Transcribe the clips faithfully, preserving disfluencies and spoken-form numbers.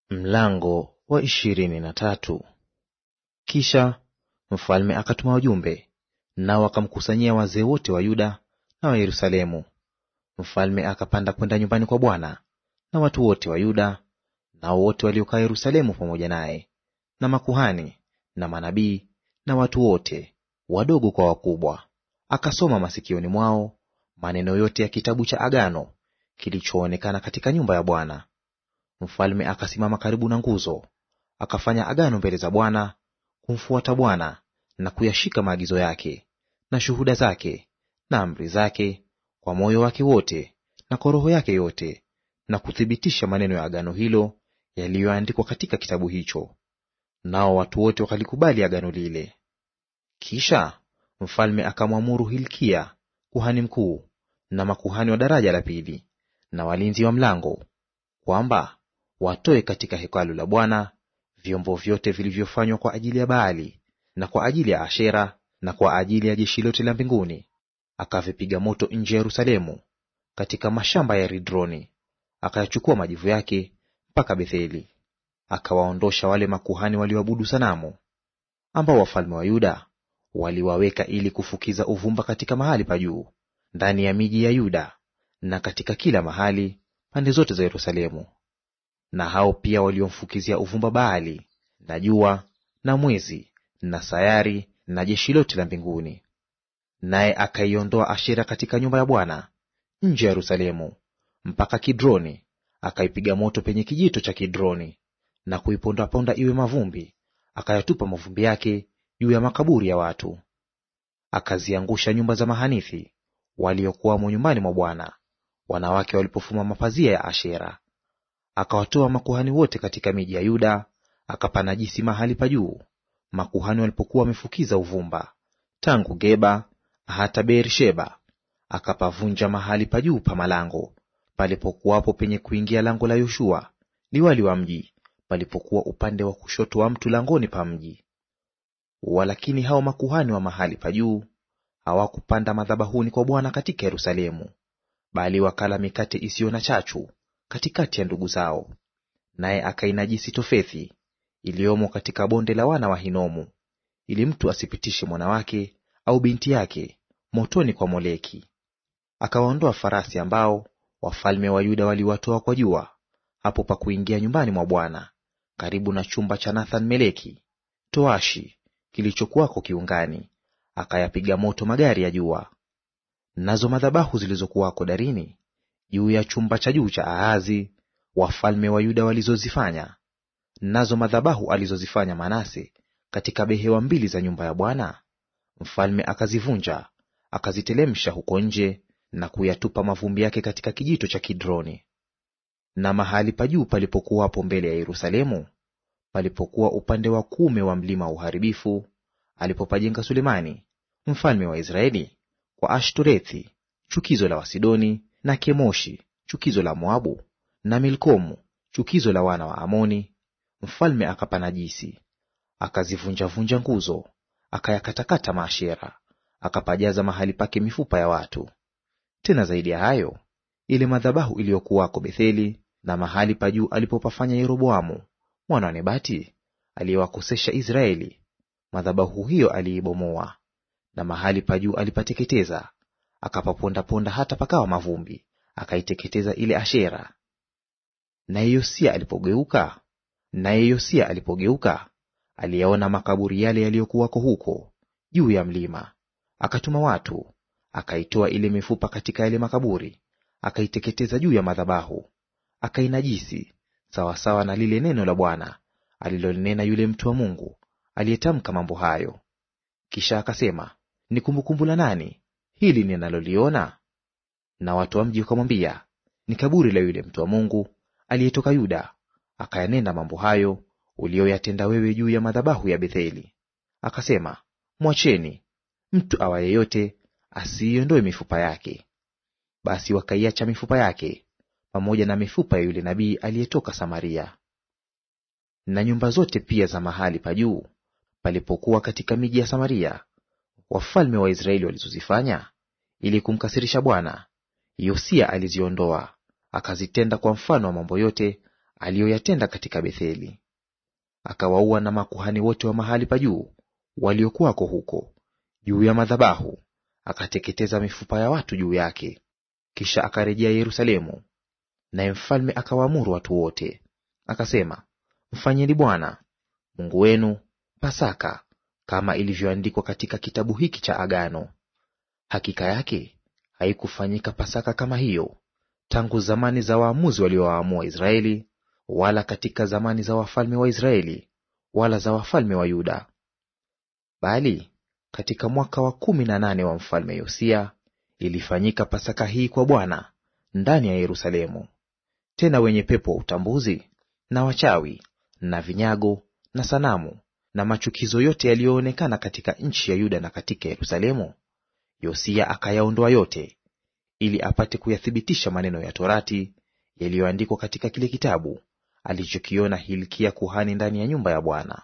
Mlango wa ishirini na tatu. Kisha mfalme akatuma wajumbe, nao wakamkusanyia wazee wote wa Yuda na wa Yerusalemu. Mfalme akapanda kwenda nyumbani kwa Bwana, na watu wote wa Yuda nao wote waliokaa Yerusalemu pamoja naye, na makuhani na manabii na watu wote, wadogo kwa wakubwa. Akasoma masikioni mwao maneno yote ya kitabu cha agano kilichoonekana katika nyumba ya Bwana. Mfalme akasimama karibu na nguzo, akafanya agano mbele za Bwana, kumfuata Bwana na kuyashika maagizo yake na shuhuda zake na amri zake kwa moyo wake wote na kwa roho yake yote, na kuthibitisha maneno ya agano hilo yaliyoandikwa katika kitabu hicho. Nao watu wote wakalikubali agano lile. Kisha mfalme akamwamuru Hilkia kuhani mkuu na makuhani wa daraja la pili na walinzi wa mlango kwamba watoe katika hekalu la Bwana vyombo vyote vilivyofanywa kwa ajili ya Baali na kwa ajili ya Ashera na kwa ajili ya jeshi lote la mbinguni. Akavipiga moto nje ya Yerusalemu katika mashamba ya Ridroni, akayachukua majivu yake mpaka Betheli. Akawaondosha wale makuhani walioabudu sanamu, ambao wafalme wa Yuda waliwaweka ili kufukiza uvumba katika mahali pa juu ndani ya miji ya Yuda na katika kila mahali pande zote za Yerusalemu. Na hao pia waliomfukizia uvumba Baali na jua na mwezi na sayari na jeshi lote la mbinguni. Naye akaiondoa Ashera katika nyumba ya Bwana nje ya Yerusalemu mpaka Kidroni, akaipiga moto penye kijito cha Kidroni na kuipondaponda iwe mavumbi, akayatupa mavumbi yake juu ya makaburi ya watu. Akaziangusha nyumba za mahanithi waliokuwamo nyumbani mwa Bwana, wanawake walipofuma mapazia ya Ashera. Akawatoa makuhani wote katika miji ya Yuda, akapanajisi mahali pa juu makuhani walipokuwa wamefukiza uvumba, tangu Geba hata Beer-sheba. Akapavunja mahali pa juu pa malango palipokuwapo penye kuingia lango la Yoshua liwali wa mji, palipokuwa upande wa kushoto wa mtu langoni pa mji. Walakini hao makuhani wa mahali pa juu hawakupanda madhabahuni kwa Bwana katika Yerusalemu, bali wakala mikate isiyo na chachu katikati ya ndugu zao. Naye akainajisi Tofethi iliyomo katika bonde la wana wa Hinomu, ili mtu asipitishe mwana wake au binti yake motoni kwa Moleki. Akawaondoa farasi ambao wafalme wa Yuda waliwatoa kwa jua, hapo pa kuingia nyumbani mwa Bwana, karibu na chumba cha Nathan Meleki toashi kilichokuwako kiungani, akayapiga moto magari ya jua. Nazo madhabahu zilizokuwako darini juu ya chumba cha juu cha Ahazi wafalme wa Yuda walizozifanya, nazo madhabahu alizozifanya Manase katika behewa mbili za nyumba ya Bwana, mfalme akazivunja, akazitelemsha huko nje na kuyatupa mavumbi yake katika kijito cha Kidroni. Na mahali pa juu palipokuwa hapo mbele ya Yerusalemu, palipokuwa upande wa kuume wa mlima wa uharibifu, alipopajenga Sulemani mfalme wa Israeli kwa Ashtorethi chukizo la Wasidoni, na Kemoshi chukizo la Moabu, na Milkomu chukizo la wana wa Amoni, mfalme akapanajisi. Akazivunja-vunja nguzo, akayakatakata maashera, akapajaza mahali pake mifupa ya watu. Tena zaidi ya hayo, ile madhabahu iliyokuwako Betheli na mahali pa juu alipopafanya Yeroboamu mwana wa Nebati aliyewakosesha Israeli, madhabahu hiyo aliibomoa, na mahali pa juu alipateketeza, akapaponda-ponda hata pakawa mavumbi, akaiteketeza ile Ashera. Naye Yosia alipogeuka, naye Yosia alipogeuka aliyaona makaburi yale yaliyokuwako huko juu ya mlima, akatuma watu, akaitoa ile mifupa katika yale makaburi, akaiteketeza juu ya madhabahu, akainajisi sawasawa na lile neno la Bwana alilonena yule mtu wa Mungu aliyetamka mambo hayo. Kisha akasema, ni kumbukumbu la nani hili ninaloliona? Na watu wa mji wakamwambia, ni kaburi la yule mtu wa Mungu aliyetoka Yuda, akayanena mambo hayo uliyoyatenda wewe juu ya madhabahu ya Betheli. Akasema, mwacheni, mtu awaye yote asiiondoe mifupa yake. Basi wakaiacha mifupa yake pamoja na mifupa ya yule nabii aliyetoka Samaria. Na nyumba zote pia za mahali pa juu palipokuwa katika miji ya Samaria, wafalme wa Israeli walizozifanya ili kumkasirisha Bwana, Yosia aliziondoa, akazitenda kwa mfano wa mambo yote aliyoyatenda katika Betheli. Akawaua na makuhani wote wa mahali pa juu waliokuwako huko juu ya madhabahu, akateketeza mifupa ya watu juu yake. Kisha akarejea Yerusalemu, naye mfalme akawaamuru watu wote, akasema, mfanyeni Bwana Mungu wenu Pasaka kama ilivyoandikwa katika kitabu hiki cha agano. Hakika yake haikufanyika Pasaka kama hiyo tangu zamani za waamuzi waliowaamua Israeli, wala katika zamani za wafalme wa Israeli, wala za wafalme wa Yuda. Bali katika mwaka wa kumi na nane wa mfalme Yosia ilifanyika Pasaka hii kwa Bwana ndani ya Yerusalemu. Tena wenye pepo wa utambuzi na wachawi na vinyago na sanamu na machukizo yote yaliyoonekana katika nchi ya Yuda na katika Yerusalemu, Yosia akayaondoa yote, ili apate kuyathibitisha maneno ya Torati yaliyoandikwa katika kile kitabu alichokiona Hilkia kuhani ndani ya nyumba ya Bwana.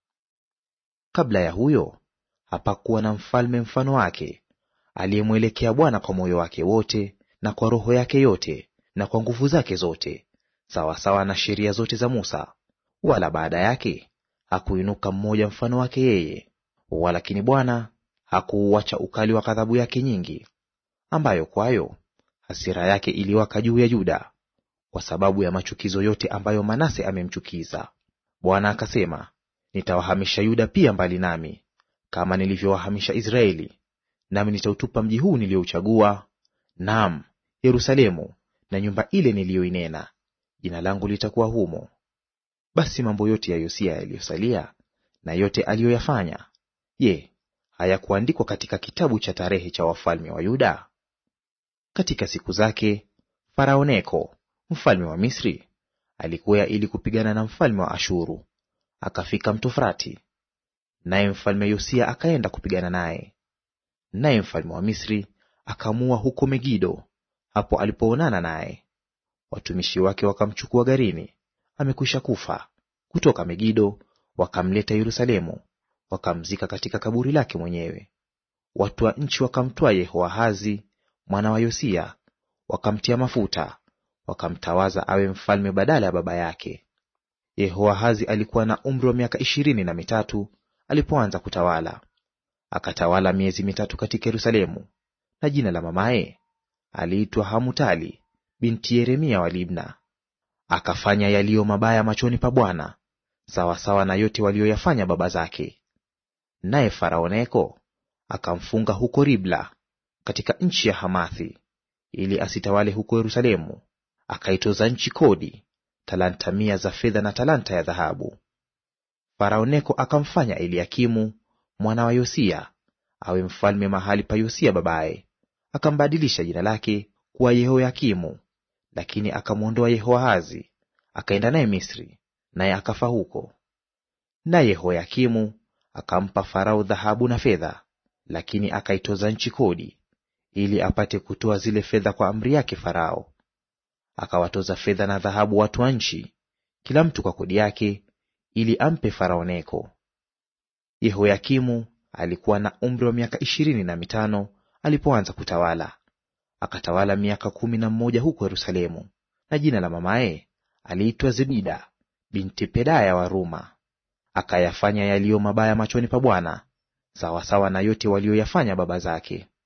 Kabla ya huyo hapakuwa na mfalme mfano wake, aliyemwelekea Bwana kwa moyo wake wote na kwa roho yake yote na kwa nguvu zake zote, sawasawa na sheria zote za Musa. Wala baada yake hakuinuka mmoja mfano wake yeye. Walakini Bwana hakuuacha ukali wa ghadhabu yake nyingi, ambayo kwayo hasira yake iliwaka juu ya Yuda, kwa sababu ya machukizo yote ambayo Manase amemchukiza. Bwana akasema, nitawahamisha Yuda pia mbali nami, kama nilivyowahamisha Israeli, nami nitautupa mji huu niliouchagua, naam, Yerusalemu, na nyumba ile niliyoinena, jina langu litakuwa humo. Basi mambo yote ya Yosia yaliyosalia na yote aliyoyafanya, je, hayakuandikwa katika kitabu cha tarehe cha wafalme wa Yuda? Katika siku zake Farao Neko mfalme wa Misri alikwea ili kupigana na mfalme wa Ashuru, akafika mto Frati, naye mfalme Yosia akaenda kupigana naye. Naye mfalme wa Misri akamua huko Megido, hapo alipoonana naye. Watumishi wake wakamchukua garini, amekwisha kufa, kutoka Megido wakamleta Yerusalemu, wakamzika katika kaburi lake mwenyewe. Watu wa nchi wakamtwaa Yehoahazi mwana wa Yosia, wakamtia mafuta, wakamtawaza awe mfalme badala ya baba yake. Yehoahazi alikuwa na umri wa miaka ishirini na mitatu alipoanza kutawala, akatawala miezi mitatu katika Yerusalemu. Na jina la mamaye aliitwa Hamutali binti Yeremia wa Libna. Akafanya yaliyo mabaya machoni pa Bwana, sawasawa na yote walioyafanya baba zake. Naye Farao Neko akamfunga huko Ribla katika nchi ya Hamathi, ili asitawale huko Yerusalemu. Akaitoza nchi kodi, talanta mia za fedha na talanta ya dhahabu. Farao Neko akamfanya Eliakimu mwana wa Yosia awe mfalme mahali pa Yosia babaye, akambadilisha jina lake kuwa Yehoyakimu, lakini akamwondoa Yehoahazi, akaenda naye Misri, naye akafa huko. Naye Yehoyakimu akampa Farao dhahabu na fedha, lakini akaitoza nchi kodi, ili apate kutoa zile fedha kwa amri yake Farao. Akawatoza fedha na dhahabu watu wa nchi, kila mtu kwa kodi yake, ili ampe Farao Neko. Yehoyakimu alikuwa na umri wa miaka ishirini na mitano alipoanza kutawala, akatawala miaka kumi na mmoja huko Yerusalemu. Na jina la mamaye aliitwa Zebida binti Pedaya wa Ruma. Akayafanya yaliyo mabaya machoni pa Bwana, sawasawa na yote walioyafanya baba zake.